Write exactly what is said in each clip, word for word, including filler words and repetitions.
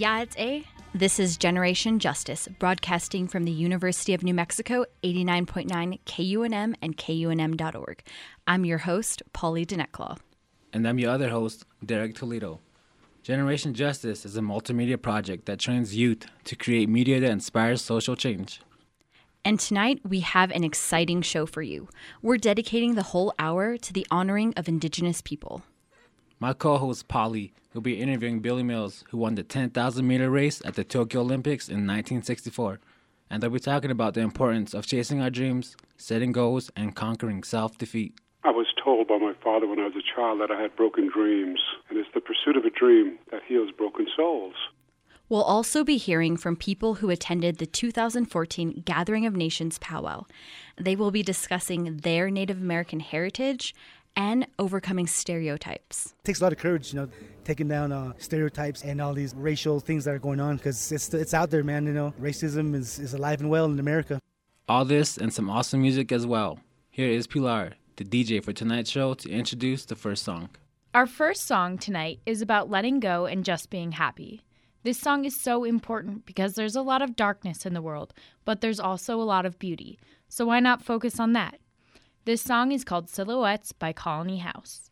Yeah, it's A. This is Generation Justice, broadcasting from the University of New Mexico, eighty-nine point nine K U N M and K U N M dot org. I'm your host, Polly Dinetclaw. And I'm your other host, Derek Toledo. Generation Justice is a multimedia project that trains youth to create media that inspires social change. And tonight, we have an exciting show for you. We're dedicating the whole hour to the honoring of Indigenous people. My co-host, Polly, will be interviewing Billy Mills, who won the ten thousand meter race at the Tokyo Olympics in nineteen sixty-four. And they'll be talking about the importance of chasing our dreams, setting goals, and conquering self-defeat. I was told by my father when I was a child that I had broken dreams, and it's the pursuit of a dream that heals broken souls. We'll also be hearing from people who attended the two thousand fourteen Gathering of Nations powwow. They will be discussing their Native American heritage and overcoming stereotypes. It takes a lot of courage, you know, taking down uh, stereotypes and all these racial things that are going on, because it's it's out there, man, you know. Racism is, is alive and well in America. All this and some awesome music as well. Here is Pilar, the D J for tonight's show, to introduce the first song. Our first song tonight is about letting go and just being happy. This song is so important because there's a lot of darkness in the world, but there's also a lot of beauty. So why not focus on that? This song is called Silhouettes by Colony House.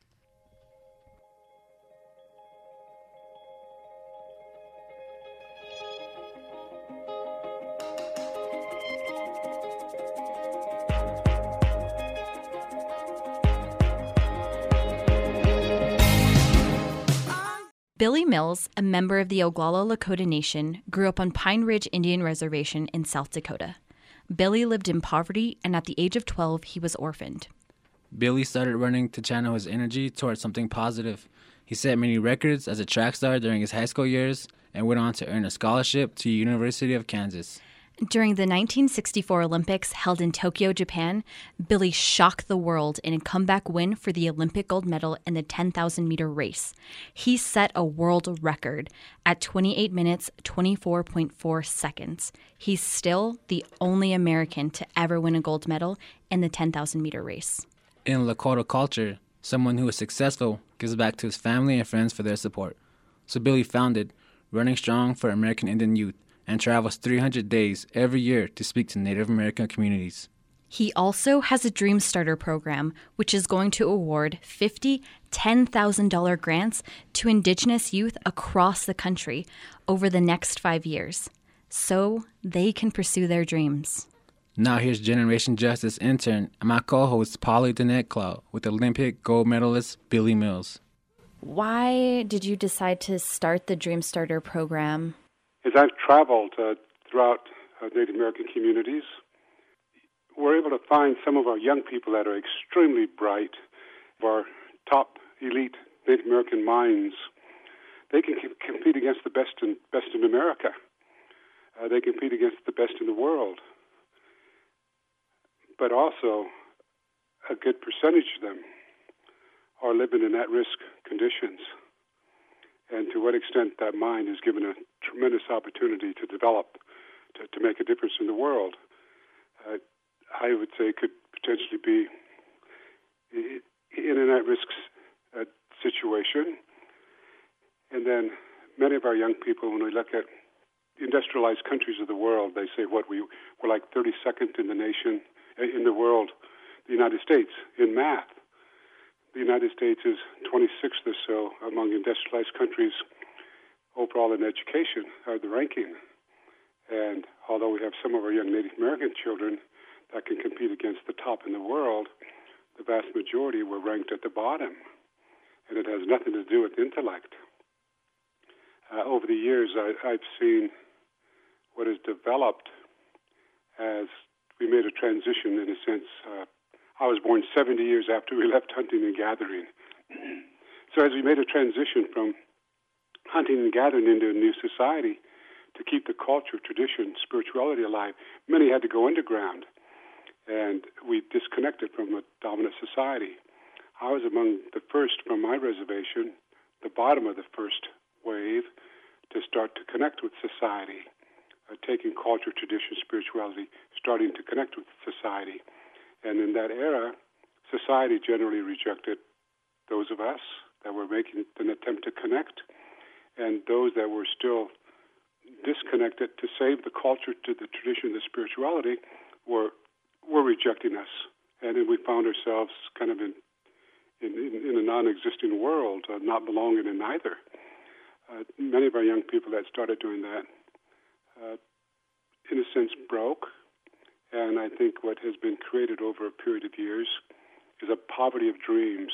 Billy Mills, a member of the Oglala Lakota Nation, grew up on Pine Ridge Indian Reservation in South Dakota. Billy lived in poverty, and at the age of twelve, he was orphaned. Billy started running to channel his energy towards something positive. He set many records as a track star during his high school years and went on to earn a scholarship to the University of Kansas. During the nineteen sixty-four Olympics held in Tokyo, Japan, Billy shocked the world in a comeback win for the Olympic gold medal in the ten thousand meter race. He set a world record at twenty-eight minutes, twenty-four point four seconds. He's still the only American to ever win a gold medal in the ten thousand meter race. In Lakota culture, someone who is successful gives back to his family and friends for their support. So Billy founded Running Strong for American Indian Youth, and travels three hundred days every year to speak to Native American communities. He also has a Dream Starter program, which is going to award fifty ten thousand dollars grants to Indigenous youth across the country over the next five years, so they can pursue their dreams. Now here's Generation Justice intern and my co-host Polly Dinetclaw with Olympic gold medalist Billy Mills. Why did you decide to start the Dream Starter program? As I've traveled uh, throughout uh, Native American communities, we're able to find some of our young people that are extremely bright, our top elite Native American minds. They can c- compete against the best in, best in America. Uh, they compete against the best in the world. But also, a good percentage of them are living in at-risk conditions. And to what extent that mind is given a tremendous opportunity to develop, to, to make a difference in the world, uh, I would say could potentially be in an at-risk uh, situation. And then many of our young people, when we look at industrialized countries of the world, they say, what, we, we're like thirty-second in the nation, in the world, the United States, in math. The United States is twenty-sixth or so among industrialized countries overall in education, are the ranking. And although we have some of our young Native American children that can compete against the top in the world, the vast majority were ranked at the bottom. And it has nothing to do with intellect. Uh, over the years, I, I've seen what has developed as we made a transition, in a sense. Uh, I was born seventy years after we left hunting and gathering. So as we made a transition from hunting and gathering into a new society to keep the culture, tradition, spirituality alive, many had to go underground, and we disconnected from a dominant society. I was among the first from my reservation, the bottom of the first wave, to start to connect with society, uh, taking culture, tradition, spirituality, starting to connect with society. And in that era, society generally rejected those of us that were making an attempt to connect. and those that were still disconnected to save the culture to the tradition, the spirituality, were were rejecting us. And then we found ourselves kind of in in, in a non-existing world, uh, not belonging in either. Uh, many of our young people that started doing that, uh, in a sense, broke. And I think what has been created over a period of years is a poverty of dreams.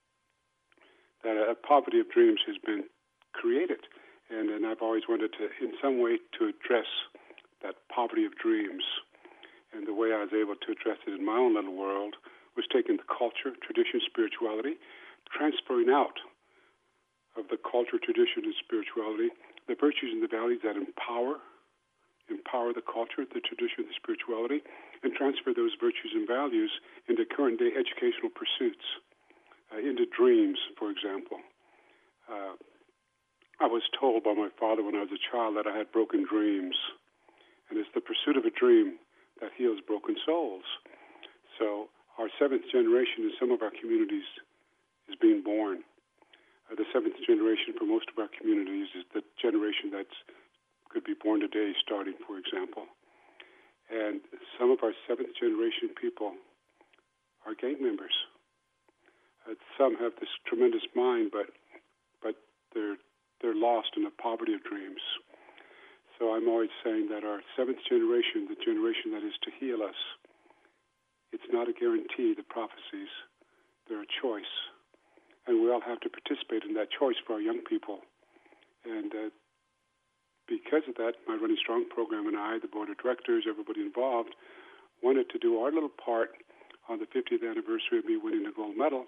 That a poverty of dreams has been created. And, and I've always wanted to, in some way, to address that poverty of dreams. And the way I was able to address it in my own little world was taking the culture, tradition, spirituality, transferring out of the culture, tradition, and spirituality the virtues and the values that empower, empower the culture, the tradition, the spirituality, and transfer those virtues and values into current-day educational pursuits, uh, into dreams, for example. Uh, I was told by my father when I was a child that I had broken dreams, and it's the pursuit of a dream that heals broken souls. So our seventh generation in some of our communities is being born. Uh, the seventh generation for most of our communities is the generation that could be born today, starting, for example. And some of our seventh generation people are gang members. Uh, some have this tremendous mind, but but they're they're lost in the poverty of dreams. So I'm always saying that our seventh generation, the generation that is to heal us, it's not a guarantee, the prophecies. They're a choice. And we all have to participate in that choice for our young people. And uh, because of that, my Running Strong program and I, the board of directors, everybody involved, wanted to do our little part on the fiftieth anniversary of me winning the gold medal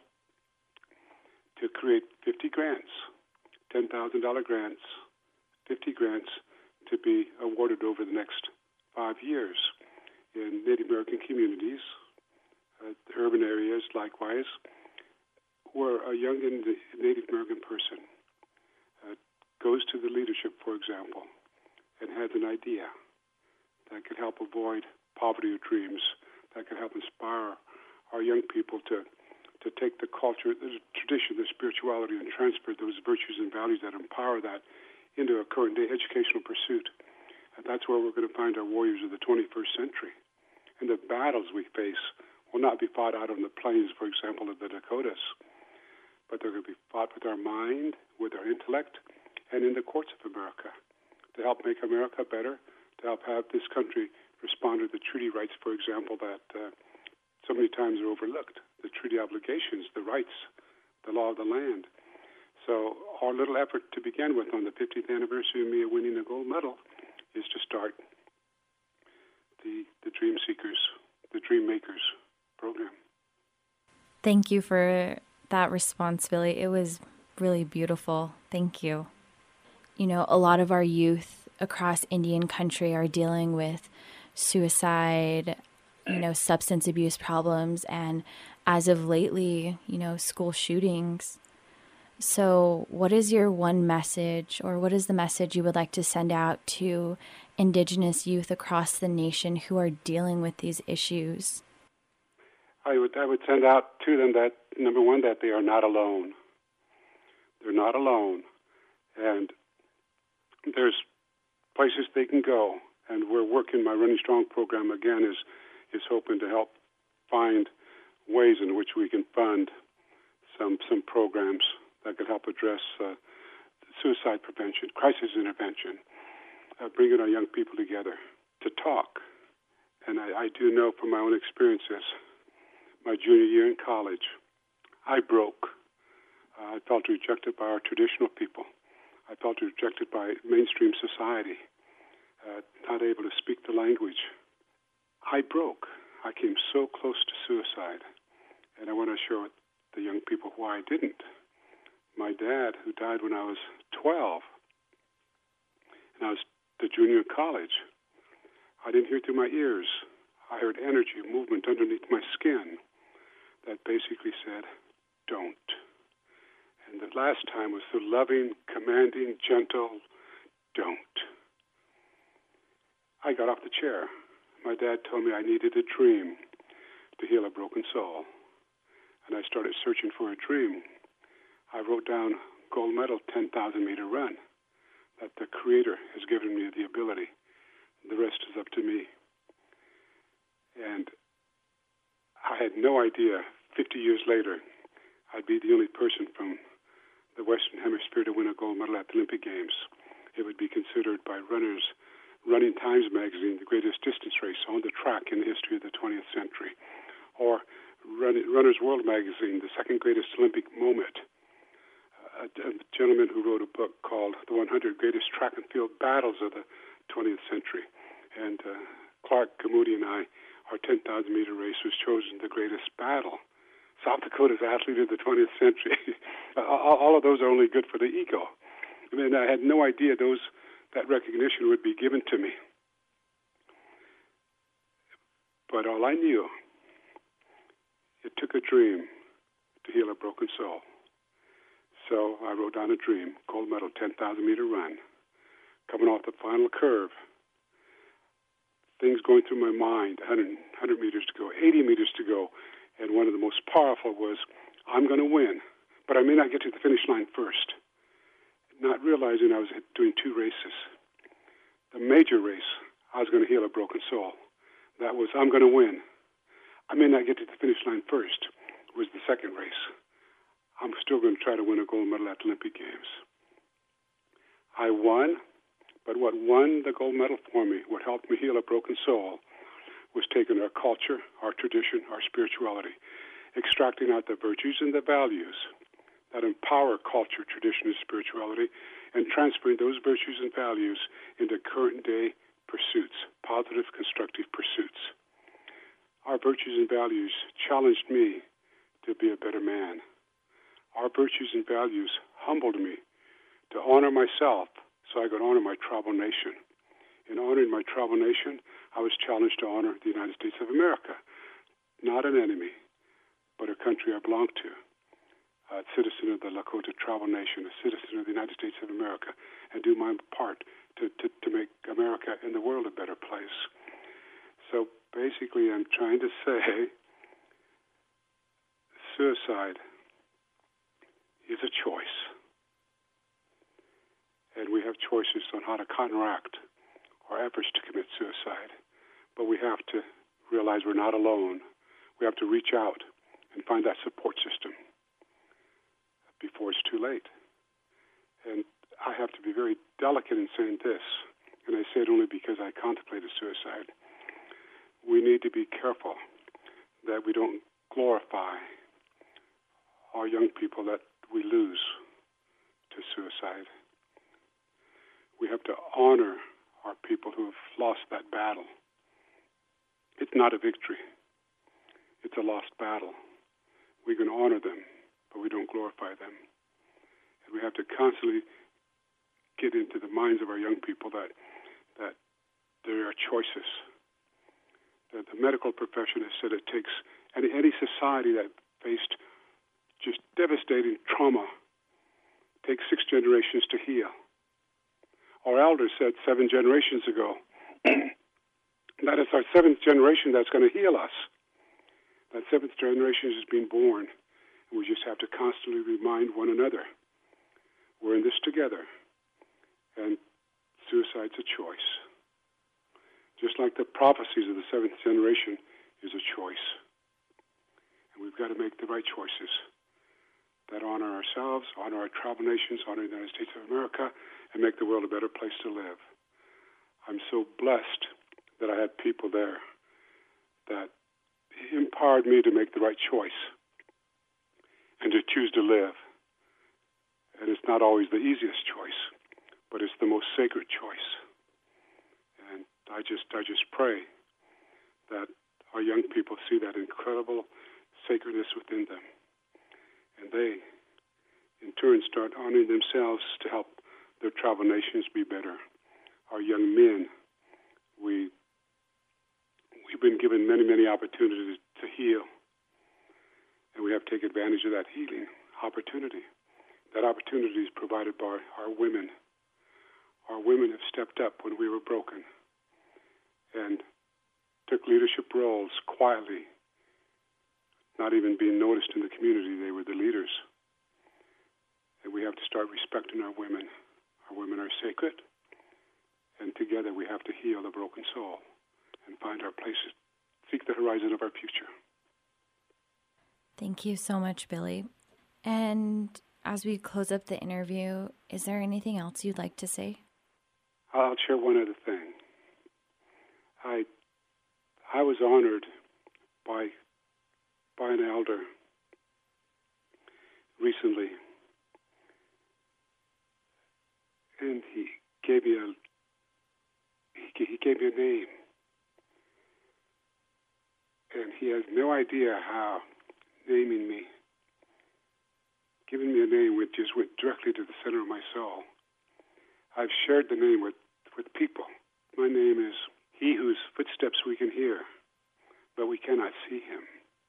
to create fifty grants, ten thousand dollars grants, fifty grants to be awarded over the next five years in Native American communities, uh, urban areas likewise, where a young Native American person uh, goes to the leadership, for example, and has an idea that could help avoid poverty of dreams, that could help inspire our young people to to take the culture, the tradition, the spirituality, and transfer those virtues and values that empower that into a current-day educational pursuit. And that's where we're going to find our warriors of the twenty-first century. And the battles we face will not be fought out on the plains, for example, of the Dakotas, but they're going to be fought with our mind, with our intellect, and in the courts of America to help make America better, to help have this country respond to the treaty rights, for example, that uh, so many times are overlooked, the treaty obligations, the rights, the law of the land. So our little effort to begin with on the fiftieth anniversary of me winning the gold medal is to start the, the Dream Seekers, the Dream Makers program. Thank you for that response, Billy. It was really beautiful. Thank you. You know, a lot of our youth across Indian country are dealing with suicide, you know, substance abuse problems, and as of lately, you know, school shootings. So what is your one message, or what is the message you would like to send out to Indigenous youth across the nation who are dealing with these issues? I would I would send out to them that, number one, that they are not alone. They're not alone. And there's places they can go. And we're working, my Running Strong program, again, is, is hoping to help find ways in which we can fund some some programs that could help address uh, suicide prevention, crisis intervention, uh, bringing our young people together to talk. And I, I do know from my own experiences, my junior year in college, I broke. Uh, I felt rejected by our traditional people. I felt rejected by mainstream society, uh, not able to speak the language. I broke. I came so close to suicide. And I want to share with the young people why I didn't. My dad, who died when I was twelve, and I was the junior in college, I didn't hear through my ears. I heard energy, movement underneath my skin that basically said, don't. And the last time was the loving, commanding, gentle, don't. I got off the chair. My dad told me I needed a dream to heal a broken soul. And I started searching for a dream. I wrote down gold medal ten thousand meter run. that the Creator has given me the ability. The rest is up to me. And I had no idea, fifty years later, I'd be the only person from the Western Hemisphere to win a gold medal at the Olympic Games. It would be considered by runners, Running Times magazine, the greatest distance race on the track in the history of the twentieth century. Or Runner's World magazine, the second greatest Olympic moment. A, a gentleman who wrote a book called The one hundred Greatest Track and Field Battles of the twentieth century. And uh, Clark Gammoudi and I, our ten thousand meter race was chosen the greatest battle. South Dakota's athlete of the twentieth century. all, all of those are only good for the ego. I mean, I had no idea those that recognition would be given to me. But all I knew, it took a dream to heal a broken soul. So I wrote down a dream, gold medal, ten thousand meter run, coming off the final curve. Things going through my mind, one hundred, one hundred meters to go, eighty meters to go. And one of the most powerful was, I'm going to win, but I may not get to the finish line first. Not realizing I was doing two races. The major race, I was going to heal a broken soul. That was, I'm going to win. I may not get to the finish line first, was the second race. I'm still going to try to win a gold medal at the Olympic Games. I won, but what won the gold medal for me, what helped me heal a broken soul, was taking our culture, our tradition, our spirituality, extracting out the virtues and the values that empower culture, tradition, and spirituality, and transferring those virtues and values into current-day pursuits, positive, constructive pursuits. Our virtues and values challenged me to be a better man. Our virtues and values humbled me to honor myself so I could honor my tribal nation. In honoring my tribal nation, I was challenged to honor the United States of America, not an enemy, but a country I belong to, a citizen of the Lakota tribal nation, a citizen of the United States of America, and do my part to, to, to make America and the world a better place. So basically, I'm trying to say suicide is a choice. And we have choices on how to counteract our efforts to commit suicide. But we have to realize we're not alone. We have to reach out and find that support system before it's too late. And I have to be very delicate in saying this, and I say it only because I contemplated suicide. We need to be careful that we don't glorify our young people that we lose to suicide. We have to honor our people who have lost that battle. It's not a victory. It's a lost battle. We can honor them, but we don't glorify them. And we have to constantly get into the minds of our young people that that there are choices. That the medical profession has said it takes any, any society that faced just devastating trauma takes six generations to heal. Our elders said seven generations ago, that it's our seventh generation that's going to heal us. That seventh generation is being born, and we just have to constantly remind one another, we're in this together, and suicide's a choice. Just like the prophecies of the seventh generation is a choice. And we've got to make the right choices that honor ourselves, honor our tribal nations, honor the United States of America, and make the world a better place to live. I'm so blessed that I had people there that empowered me to make the right choice and to choose to live. And it's not always the easiest choice, but it's the most sacred choice. And I just I just pray that our young people see that incredible sacredness within them. And they, in turn, start honoring themselves to help their tribal nations be better. Our young men, we, we've been given many, many opportunities to heal. And we have to take advantage of that healing opportunity. That opportunity is provided by our women. Our women have stepped up when we were broken and took leadership roles quietly, not even being noticed in the community. They were the leaders. And we have to start respecting our women, Our women are sacred, and together we have to heal the broken soul and find our places, seek the horizon of our future. Thank you so much, Billy. And as we close up the interview, is there anything else you'd like to say? I'll share one other thing. I I was honored by by an elder recently, and he gave me a he, he gave me a name, and he has no idea how naming me, giving me a name which just went directly to the center of my soul. I've shared the name with, with people. My name is He whose footsteps we can hear, but we cannot see him.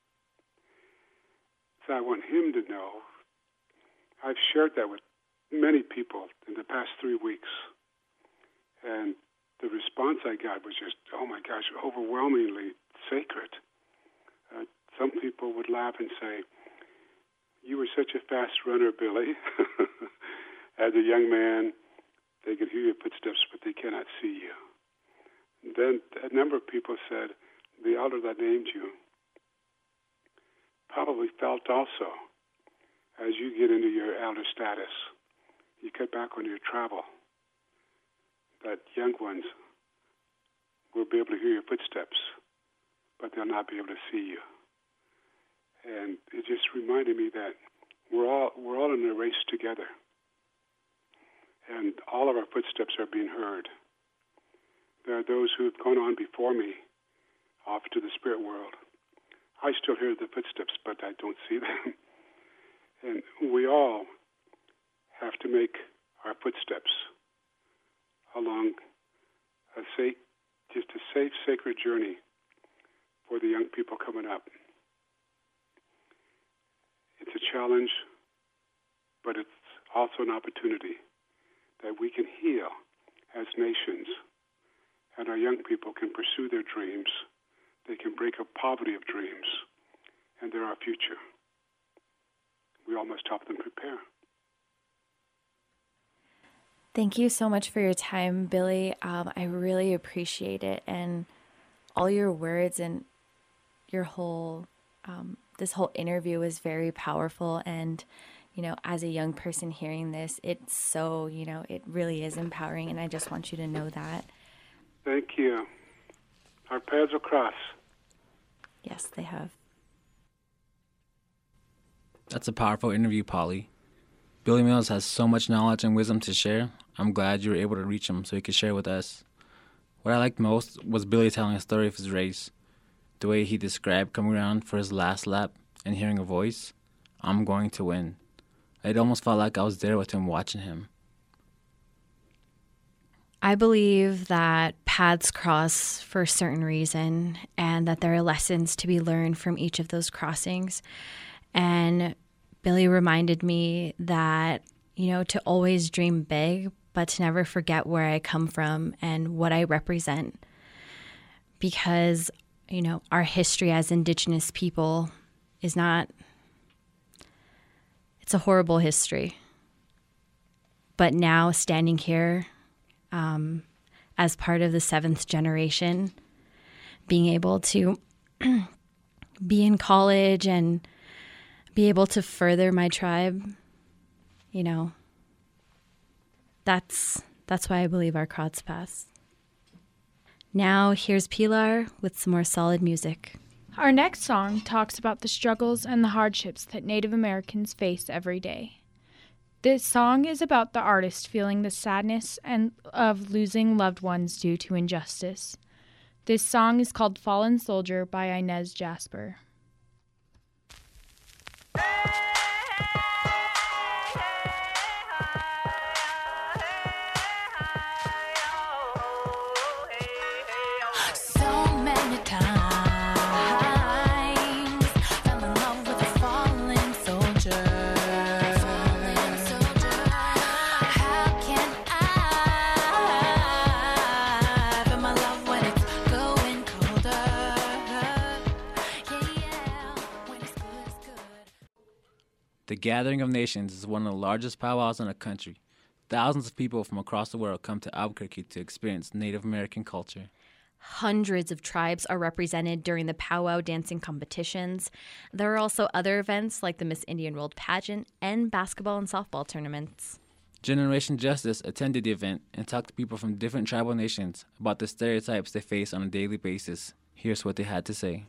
So I want him to know. I've shared that with many people in the past three weeks. And the response I got was just, oh my gosh, overwhelmingly sacred. Uh, some people would laugh and say, you were such a fast runner, Billy. As a young man, they could hear your footsteps, but they cannot see you. Then a number of people said, the elder that named you probably felt also, as you get into your elder status, you cut back on your travel, that young ones will be able to hear your footsteps, but they'll not be able to see you. And it just reminded me that we're all we're all in a race together, and all of our footsteps are being heard. There are those who have gone on before me, off to the spirit world. I still hear the footsteps, but I don't see them. And we all have to make our footsteps along a safe, just a safe, sacred journey for the young people coming up. It's a challenge, but it's also an opportunity that we can heal as nations, and our young people can pursue their dreams. They can break a poverty of dreams, and they're our future. We all must help them prepare. Thank you so much for your time, Billy. Um, I really appreciate it, and all your words and your whole, um, this whole interview was very powerful. And, you know, as a young person hearing this, it's so, you know, it really is empowering, and I just want you to know that. Thank you. Our paths will cross. Yes, they have. That's a powerful interview, Polly. Billy Mills has so much knowledge and wisdom to share. I'm glad you were able to reach him so he could share with us. What I liked most was Billy telling a story of his race. The way he described coming around for his last lap and hearing a voice, I'm going to win. It almost felt like I was there with him watching him. I believe that paths cross for a certain reason, and that there are lessons to be learned from each of those crossings. And Billy reminded me that, you know, to always dream big, but to never forget where I come from and what I represent. Because, you know, our history as Indigenous people is not, it's a horrible history. But now standing here, Um, as part of the seventh generation, being able to be in college and be able to further my tribe, you know, that's that's why I believe our cross paths. Now here's Pilar with some more solid music. Our next song talks about the struggles and the hardships that Native Americans face every day. This song is about the artist feeling the sadness and of losing loved ones due to injustice. This song is called Fallen Soldier by Inez Jasper. The Gathering of Nations is one of the largest powwows in the country. Thousands of people from across the world come to Albuquerque to experience Native American culture. Hundreds of tribes are represented during the powwow dancing competitions. There are also other events like the Miss Indian World pageant and basketball and softball tournaments. Generation Justice attended the event and talked to people from different tribal nations about the stereotypes they face on a daily basis. Here's what they had to say.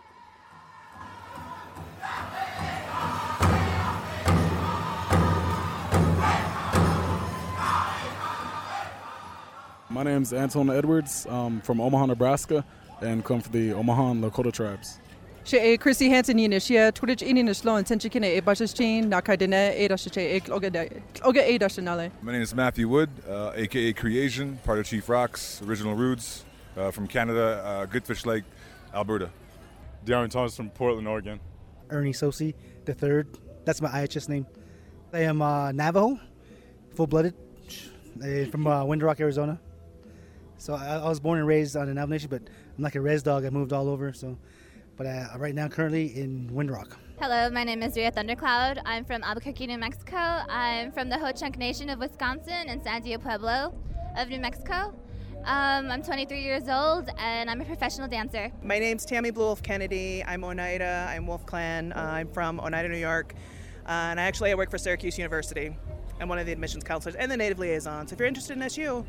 My name's Anton Edwards. I'm from Omaha, Nebraska, and come from the Omaha and Lakota tribes. She e Chrissy Hansen Yinishia, Twitch in the slow and Tenchikine e Bashashin, Nakadene, Edashe, Oga Edashanale. My name is Matthew Wood, uh, aka Creation, part of Chief Rocks, original roots, uh, from Canada, uh, Goodfish Lake, Alberta. Darren Thomas from Portland, Oregon. Ernie Sosi, the third. That's my I H S name. I am uh, Navajo, full-blooded, uh, from uh, Window Rock, Arizona. So I, I was born and raised on the Navajo Nation, but I'm like a res dog. I moved all over. So, but uh, right now, currently in Window Rock. Hello, my name is Ria Thundercloud. I'm from Albuquerque, New Mexico. I'm from the Ho-Chunk Nation of Wisconsin and San Diego Pueblo of New Mexico. Um, I'm twenty-three years old, and I'm a professional dancer. My name's Tammy Blue Wolf Kennedy. I'm Oneida. I'm Wolf Clan. Uh, I'm from Oneida, New York. Uh, and I actually I work for Syracuse University. I'm one of the admissions counselors and the Native liaisons. If you're interested in S U.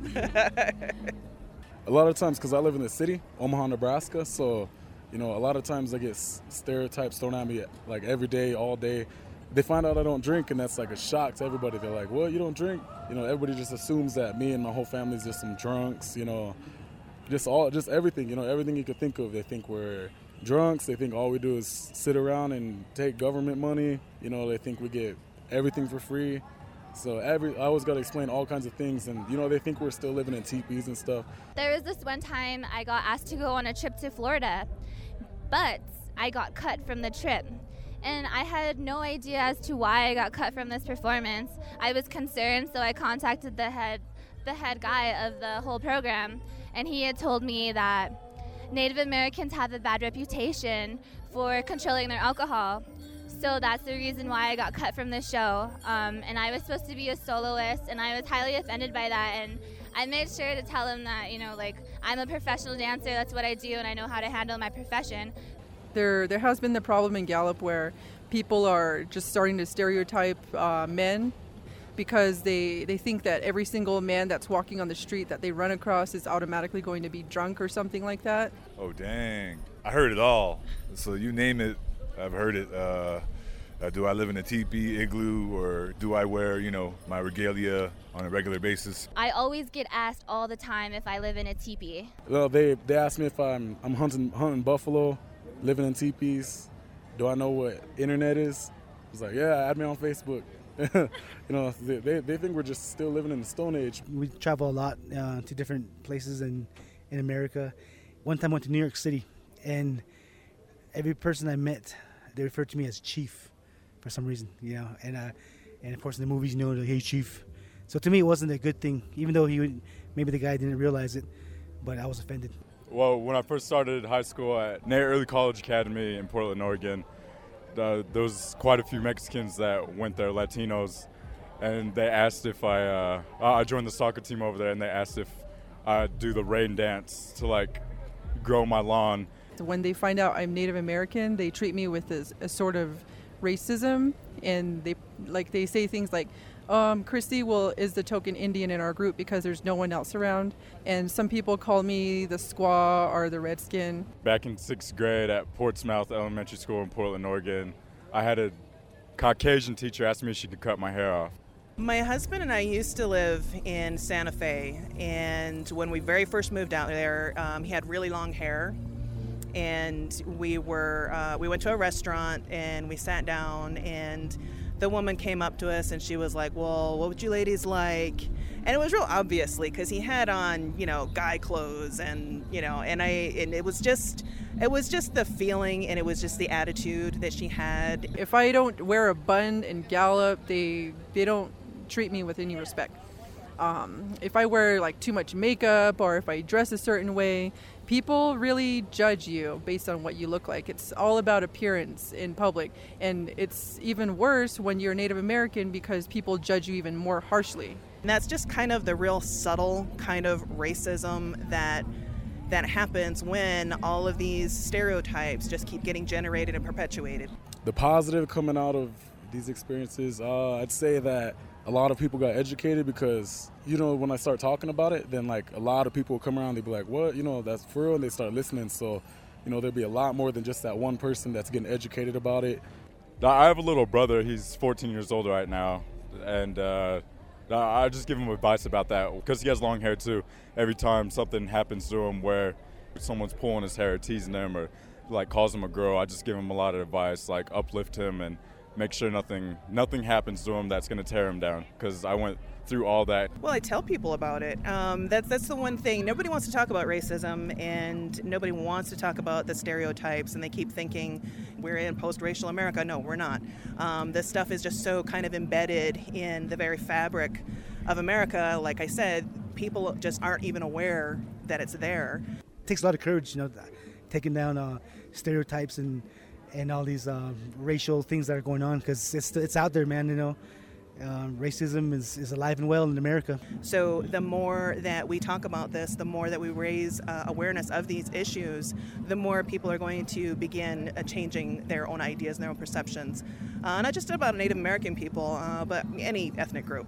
A lot of times, because I live in the city, Omaha, Nebraska, so, you know, a lot of times I get stereotypes thrown at me like every day, all day. They find out I don't drink, and that's like a shock to everybody. They're like, "What, you don't drink?" You know, everybody just assumes that me and my whole family's just some drunks, you know, just all, just everything, you know, everything you could think of. They think we're drunks. They think all we do is sit around and take government money. You know, they think we get everything for free. So every I always got to explain all kinds of things, and, you know, they think we're still living in teepees and stuff. There was this one time I got asked to go on a trip to Florida, but I got cut from the trip. And I had no idea as to why I got cut from this performance. I was concerned, so I contacted the head the head guy of the whole program, and he had told me that Native Americans have a bad reputation for controlling their alcohol. So that's the reason why I got cut from the show. Um, and I was supposed to be a soloist, and I was highly offended by that. And I made sure to tell him that, you know, like, I'm a professional dancer, that's what I do, and I know how to handle my profession. There, there has been the problem in Gallup where people are just starting to stereotype uh, men because they, they think that every single man that's walking on the street that they run across is automatically going to be drunk or something like that. Oh, dang. I heard it all. So you name it, I've heard it. Uh, uh, do I live in a teepee, igloo, or do I wear, you know, my regalia on a regular basis? I always get asked all the time if I live in a teepee. Well, they, they ask me if I'm, I'm hunting, hunting buffalo, living in teepees. Do I know what internet is? It's like, yeah, add me on Facebook. You know, they, they they think we're just still living in the Stone Age. We travel a lot uh, to different places in, in America. One time I went to New York City, and every person I met, they referred to me as Chief for some reason, you know. And uh, and of course in the movies, you know, like, hey, Chief. So to me, it wasn't a good thing, even though he would, maybe the guy didn't realize it, but I was offended. Well, when I first started high school at Nair Early College Academy in Portland, Oregon, uh, there was quite a few Mexicans that went there, Latinos, and they asked if I, uh, I joined the soccer team over there, and they asked if I'd do the rain dance to, like, grow my lawn. When they find out I'm Native American, they treat me with a, a sort of racism, and they like they say things like, um, Christy will is the token Indian in our group because there's no one else around. And some people call me the squaw or the redskin. Back in sixth grade at Portsmouth Elementary School in Portland, Oregon, I had a Caucasian teacher ask me if she could cut my hair off. My husband and I used to live in Santa Fe, and when we very first moved out there, um, he had really long hair. And we were uh, we went to a restaurant, and we sat down, and the woman came up to us, and she was like, well, what would you ladies like? And it was real obviously because he had on, you know, guy clothes, and, you know, and I and it was just it was just the feeling, and it was just the attitude that she had. If I don't wear a bun and Gallup, they they don't treat me with any respect. Um, if I wear like too much makeup, or if I dress a certain way, People really judge you based on what you look like. It's all about appearance in public. And it's even worse when you're Native American because people judge you even more harshly. And that's just kind of the real subtle kind of racism that that happens when all of these stereotypes just keep getting generated and perpetuated. The positive coming out of these experiences, uh, I'd say that a lot of people got educated because, you know, when I start talking about it, then like a lot of people will come around, they'll be like, what, you know, that's for real, and they start listening. So, you know, there'll be a lot more than just that one person that's getting educated about it. I have a little brother, he's fourteen years old right now, and uh, I just give him advice about that because he has long hair too. Every time something happens to him where someone's pulling his hair, teasing him, or like calls him a girl, I just give him a lot of advice, like uplift him and make sure nothing nothing happens to him that's going to tear him down, because I went through all that. Well, I tell people about it. Um, that's that's the one thing. Nobody wants to talk about racism, and nobody wants to talk about the stereotypes, and they keep thinking we're in post-racial America. No, we're not. Um, this stuff is just so kind of embedded in the very fabric of America. Like I said, people just aren't even aware that it's there. It takes a lot of courage, you know, taking down uh, stereotypes and and all these uh, racial things that are going on, because it's it's out there, man. You know, uh, racism is, is alive and well in America. So the more that we talk about this, the more that we raise uh, awareness of these issues, the more people are going to begin uh, changing their own ideas and their own perceptions. Uh, not just about Native American people, uh, but any ethnic group.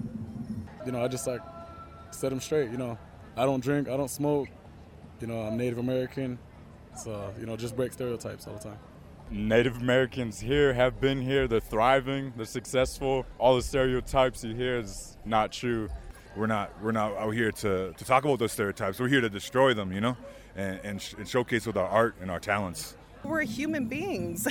You know, I just like set them straight. You know, I don't drink, I don't smoke. You know, I'm Native American. So, you know, just break stereotypes all the time. Native Americans here have been here, they're thriving, they're successful. All the stereotypes you hear is not true. We're not we're not out here to, to talk about those stereotypes. We're here to destroy them, you know, and, and, sh- and showcase with our art and our talents. We're human beings,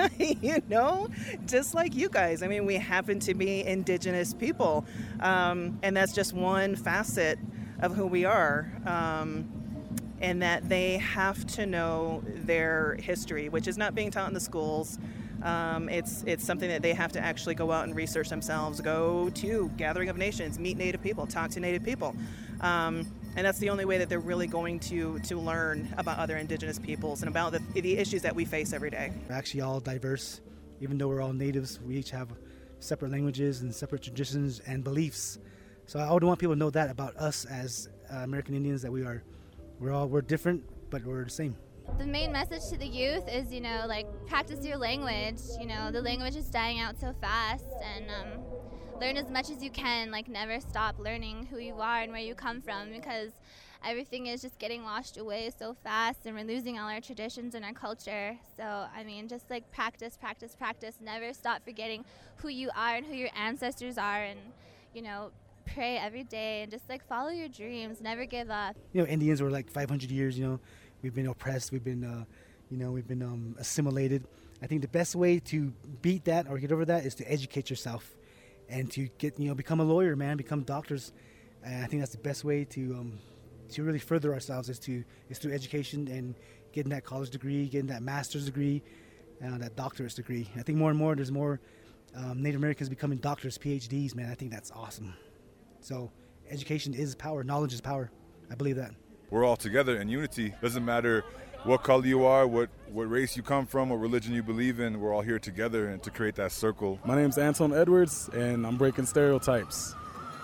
you know, just like you guys. I mean, we happen to be indigenous people, um, and that's just one facet of who we are. Um, and that they have to know their history, which is not being taught in the schools. Um, it's it's something that they have to actually go out and research themselves, go to Gathering of Nations, meet Native people, talk to Native people. Um, and that's the only way that they're really going to to learn about other indigenous peoples and about the, the issues that we face every day. We're actually all diverse. Even though we're all natives, we each have separate languages and separate traditions and beliefs. So I would want people to know that about us as uh, American Indians, that we are We're all we're different, but we're the same. The main message to the youth is, you know, like, practice your language. You know, the language is dying out so fast, and um, learn as much as you can. Like, never stop learning who you are and where you come from, because everything is just getting washed away so fast, and we're losing all our traditions and our culture. So, I mean, just like practice, practice, practice. Never stop forgetting who you are and who your ancestors are, and, you know, pray every day and just like follow your dreams. Never give up. You know, Indians were like five hundred years. You know, we've been oppressed. We've been, uh, you know, we've been um, assimilated. I think the best way to beat that or get over that is to educate yourself and to get, you know, become a lawyer, man, become doctors. And I think that's the best way to um, to really further ourselves is to is through education and getting that college degree, getting that master's degree, uh, that doctorate degree. I think more and more there's more um, Native Americans becoming doctors, P H Ds, man. I think that's awesome. So education is power. Knowledge is power. I believe that. We're all together in unity. Doesn't matter what color you are, what, what race you come from, what religion you believe in. We're all here together and to create that circle. My name's Anton Edwards, and I'm breaking stereotypes.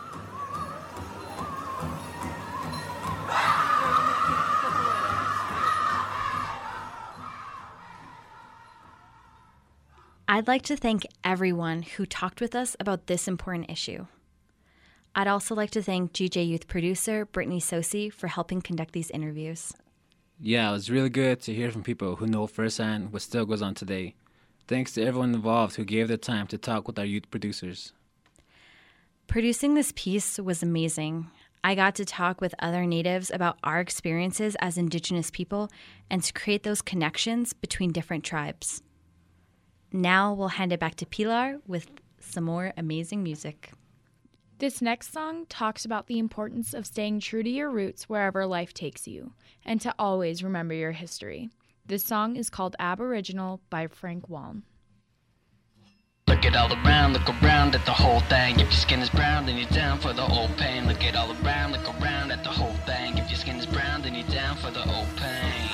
I'd like to thank everyone who talked with us about this important issue. I'd also like to thank G J Youth producer Brittany Sosi for helping conduct these interviews. Yeah, it was really good to hear from people who know firsthand what still goes on today. Thanks to everyone involved who gave their time to talk with our youth producers. Producing this piece was amazing. I got to talk with other Natives about our experiences as Indigenous people and to create those connections between different tribes. Now we'll hand it back to Pilar with some more amazing music. This next song talks about the importance of staying true to your roots wherever life takes you, and to always remember your history. This song is called Aboriginal by Frank Waln. Look it all around, look around at the whole thing. If your skin is brown, then you're down for the old pain. Look it all around, look around at the whole thing. If your skin is brown, then you're down for the old pain.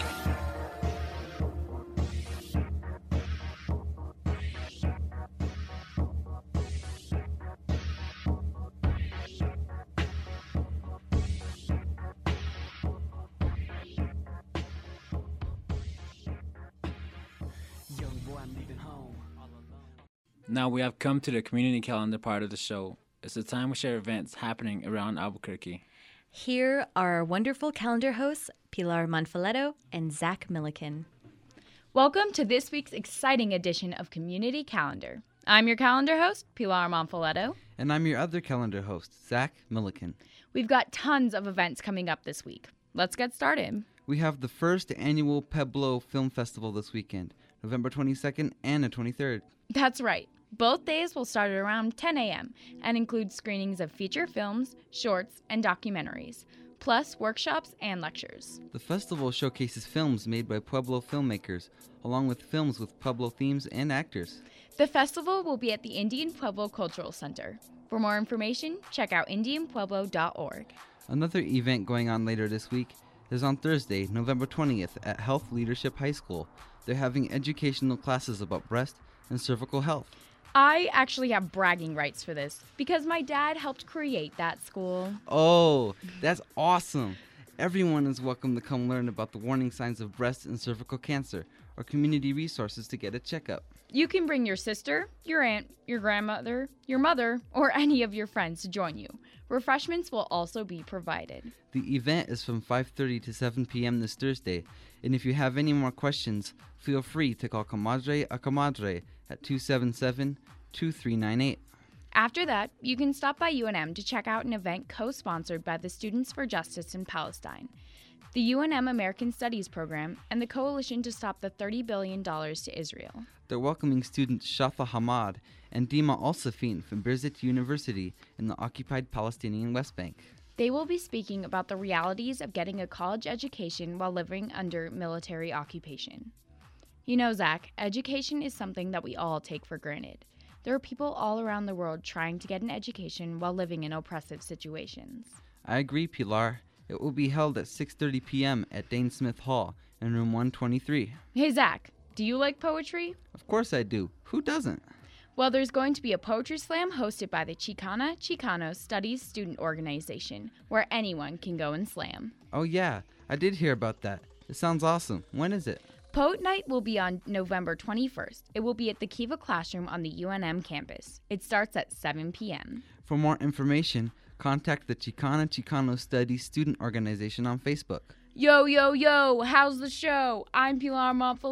Now we have come to the community calendar part of the show. It's the time we share events happening around Albuquerque. Here are our wonderful calendar hosts, Pilar Monfoletto and Zach Milliken. Welcome to this week's exciting edition of Community Calendar. I'm your calendar host, Pilar Monfoletto. And I'm your other calendar host, Zach Milliken. We've got tons of events coming up this week. Let's get started. We have the first annual Pueblo Film Festival this weekend, November twenty-second and the twenty-third. That's right. Both days will start at around ten a.m. and include screenings of feature films, shorts, and documentaries, plus workshops and lectures. The festival showcases films made by Pueblo filmmakers, along with films with Pueblo themes and actors. The festival will be at the Indian Pueblo Cultural Center. For more information, check out indian pueblo dot org. Another event going on later this week is on Thursday, November twentieth at Health Leadership High School. They're having educational classes about breast and cervical health. I actually have bragging rights for this because my dad helped create that school. Oh, that's awesome. Everyone is welcome to come learn about the warning signs of breast and cervical cancer or community resources to get a checkup. You can bring your sister, your aunt, your grandmother, your mother, or any of your friends to join you. Refreshments will also be provided. The event is from five thirty to seven p.m. this Thursday, and if you have any more questions, feel free to call Comadre a Comadre at two seven seven, two three nine eight. After that, you can stop by U N M to check out an event co-sponsored by the Students for Justice in Palestine, the U N M American Studies Program, and the Coalition to Stop the thirty billion dollars to Israel. They're welcoming students Shafa Hamad and Dima Al-Safin from Birzeit University in the occupied Palestinian West Bank. They will be speaking about the realities of getting a college education while living under military occupation. You know, Zach, education is something that we all take for granted. There are people all around the world trying to get an education while living in oppressive situations. I agree, Pilar. It will be held at six thirty p.m. at Dane Smith Hall in room one twenty-three. Hey, Zach, do you like poetry? Of course I do. Who doesn't? Well, there's going to be a poetry slam hosted by the Chicana Chicano Studies Student Organization, where anyone can go and slam. Oh yeah, I did hear about that. It sounds awesome. When is it? Poet Night will be on November twenty-first. It will be at the Kiva Classroom on the U N M campus. It starts at seven p.m. For more information, contact the Chicana Chicano Studies Student Organization on Facebook. Yo, yo, yo, how's the show? I'm Pilar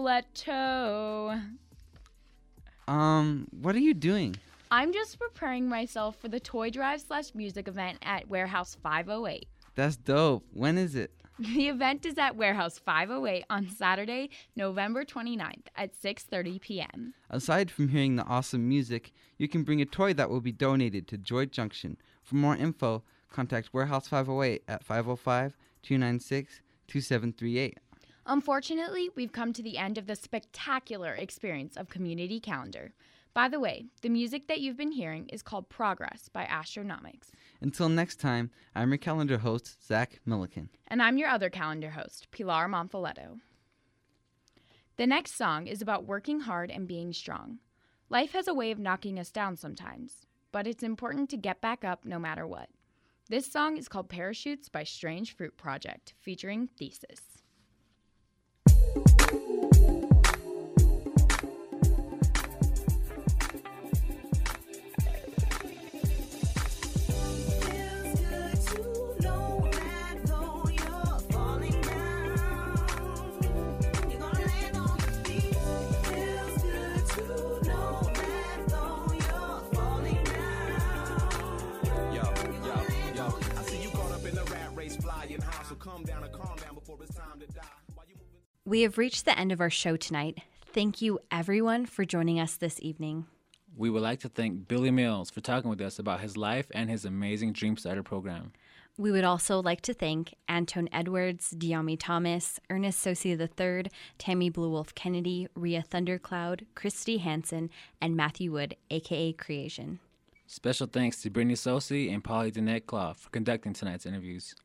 Monfoletto. Um, what are you doing? I'm just preparing myself for the toy drive slash music event at Warehouse five oh eight. That's dope. When is it? The event is at Warehouse five oh eight on Saturday, November twenty-ninth at six thirty p.m. Aside from hearing the awesome music, you can bring a toy that will be donated to Joy Junction. For more info, contact Warehouse five oh eight at five oh five, two nine six, two seven three eight. Unfortunately, we've come to the end of the spectacular experience of Community Calendar. By the way, the music that you've been hearing is called Progress by Astronomics. Until next time, I'm your calendar host, Zach Milliken. And I'm your other calendar host, Pilar Monfoletto. The next song is about working hard and being strong. Life has a way of knocking us down sometimes, but it's important to get back up no matter what. This song is called Parachutes by Strange Fruit Project, featuring Thesis. We have reached the end of our show tonight. Thank you, everyone, for joining us this evening. We would like to thank Billy Mills for talking with us about his life and his amazing Dream Starter program. We would also like to thank Anton Edwards, Diami Thomas, Ernest Socia the third, Tammy Blue Wolf Kennedy, Rhea Thundercloud, Christy Hansen, and Matthew Wood, a k a. Creation. Special thanks to Brittany Sosi and Polly Danette Claw for conducting tonight's interviews.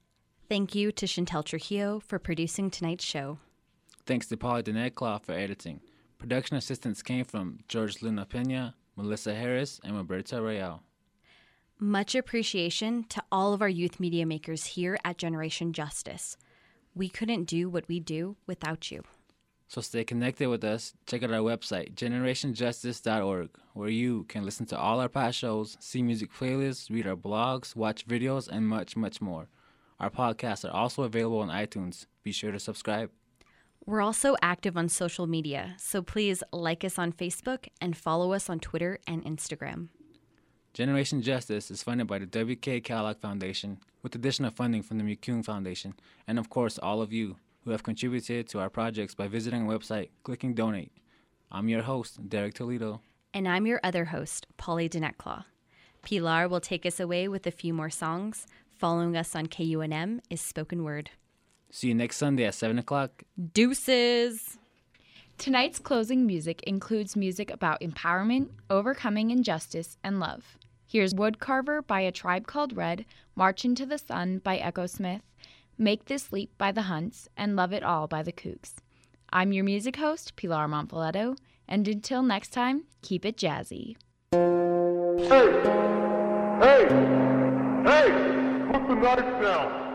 Thank you to Chantel Trujillo for producing tonight's show. Thanks to Polly Dinetclaw for editing. Production assistance came from George Luna Pena, Melissa Harris, and Roberta Real. Much appreciation to all of our youth media makers here at Generation Justice. We couldn't do what we do without you. So stay connected with us. Check out our website, generation justice dot org, where you can listen to all our past shows, see music playlists, read our blogs, watch videos, and much, much more. Our podcasts are also available on iTunes. Be sure to subscribe. We're also active on social media, so please like us on Facebook and follow us on Twitter and Instagram. Generation Justice is funded by the W K Kellogg Foundation, with additional funding from the McCune Foundation, and of course all of you who have contributed to our projects by visiting our website, clicking donate. I'm your host, Derek Toledo. And I'm your other host, Polly Dinetclaw. Pilar will take us away with a few more songs. Following us on K U N M is Spoken Word. See you next Sunday at seven o'clock. Deuces! Tonight's closing music includes music about empowerment, overcoming injustice, and love. Here's Woodcarver by A Tribe Called Red, March Into the Sun by Echo Smith, Make This Leap by The Hunts, and Love It All by The Kooks. I'm your music host, Pilar Monfolletto, and until next time, keep it jazzy. Hey! Hey! Hey! Put the knife down!